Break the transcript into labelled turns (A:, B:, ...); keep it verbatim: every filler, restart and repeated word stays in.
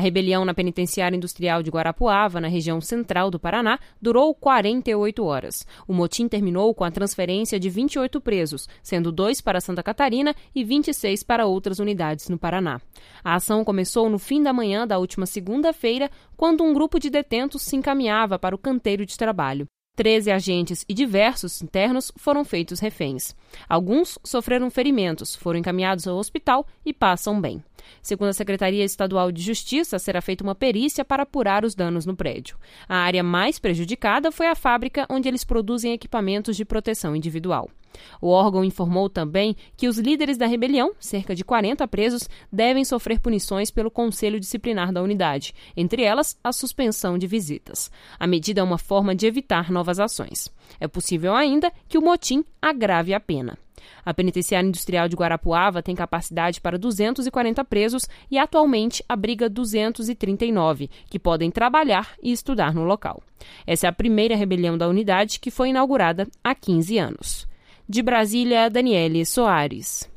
A: rebelião na penitenciária industrial de Guarapuava, na região central do Paraná, durou quarenta e oito horas. O motim terminou com a transferência de vinte e oito presos, sendo dois para Santa Catarina e vinte e seis para outras unidades no Paraná. A ação começou no fim da manhã da última segunda-feira, quando um grupo de detentos se encaminhava para o canteiro de trabalho. Treze agentes e diversos internos foram feitos reféns. Alguns sofreram ferimentos, foram encaminhados ao hospital e passam bem. Segundo a Secretaria Estadual de Justiça, será feita uma perícia para apurar os danos no prédio. A área mais prejudicada foi a fábrica onde eles produzem equipamentos de proteção individual. O órgão informou também que os líderes da rebelião, cerca de quarenta presos, devem sofrer punições pelo Conselho Disciplinar da unidade, entre elas a suspensão de visitas. A medida é uma forma de evitar novas ações. É possível ainda que o motim agrave a pena. A penitenciária industrial de Guarapuava tem capacidade para duzentos e quarenta presos e atualmente abriga duzentos e trinta e nove, que podem trabalhar e estudar no local. Essa é a primeira rebelião da unidade, que foi inaugurada há quinze anos. De Brasília, Daniele Soares.